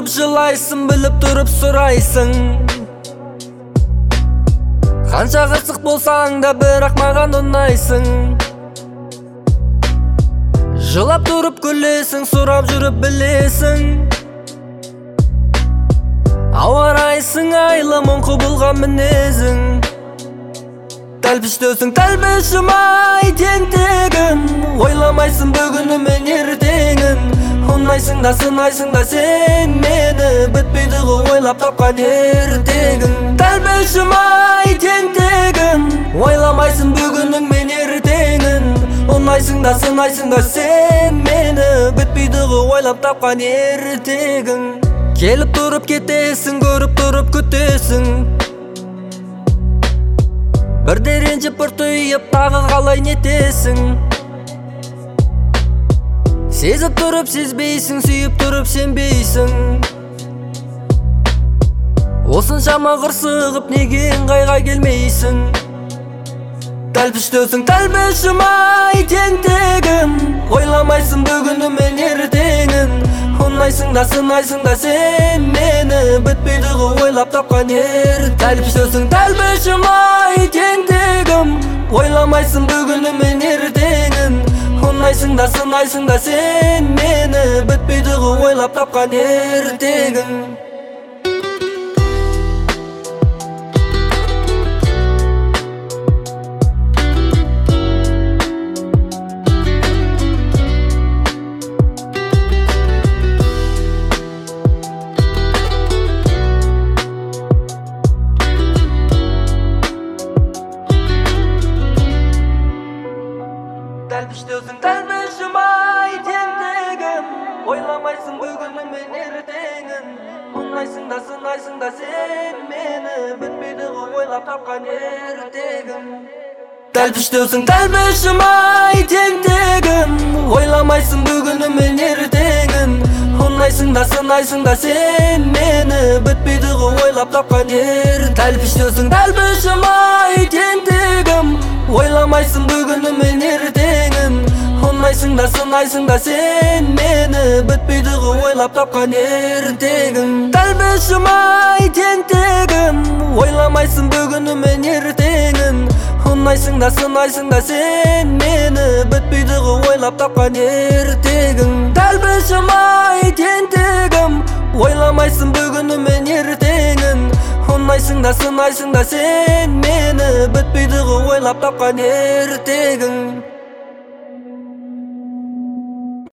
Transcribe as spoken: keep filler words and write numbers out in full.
тұрып жылайсың, біліп тұрып сұрайсың. Қанша қырсық болсаң да бірақ маған ұнайсың. Жылап тұрып күлесің, сұрап жүріп білесің. Ауарайсың айлы мұңқы болған мінезің. Тәлпіштесің тәлпішім ай тентегін. Ойламайсың бүгіні мен ертеңін. Ұнайсың да сынайсың да сен мені. Бітпейді ғой ойлап тапқан ертегін. Тәлпішім ай тентегін. Ойламайсың бүгінің мен ертеңін. Ұнайсың да сынайсың да сен мені. Бітпейді ғой ойлап тапқан ертегін. Келіп тұрып кетесің, көріп тұрып күтесің. Бірде ренжіп бір түйіп тағы қалай нетесің. Сезіп тұрып сезбейсің, сүйіп тұрып сенбейсің. Осыншама қырсығып неге ыңғайға келмейсің. Тәлпіштесің тәлпішім ай тентегін. Ойламайсың бүгіні мен ертеңін. Ұнайсың да сынайсың да сен мені. Бітпейді ғой ойлап тапқан ертегін. Тәлпіштесің тәлпішім ай тентегім. Ойламайсың бүгіні мен ертеңін. Ұнайсың да сынайсың да сен мені. Бітпейді ғой ойлап тапқан ертегін. Тәлпіштесің тәлпішім ай тентегім. Ойламайсың бүгіні мен ертеңін. Ұнайсың да сынайсың да сен мені. Бітпейді ғой ойлап тапқан ертегім. Тәлпіштесің тәлпішім ай тентегім. Ойламайсың бүгіні мен ертеңін. Ұнайсың да сынайсың да сен мені. Бітпейді ғой ойлап тапқан ертегім. Тәлпіштесің тәлпішім ай тентегім. Ойламайсың бүгіні мен ертеңін. Ұнайсың да сынайсың да сен мені. Бітпейді ғой ойлап тапқан ертегім. Тәлпішім ай тентегім. Ойламайсың бүгіні мен ертеңін. Ұнайсың да сынайсың да сен мені. Бітпейді ғой ойлап тапқан ертегім. Тәлпішім ай тентегім. Ойламайсың бүгіні мен ертеңін. Ұнайсың да сынайсың да сен мені. Бітпейді ғой ойлап тапқан ертегім.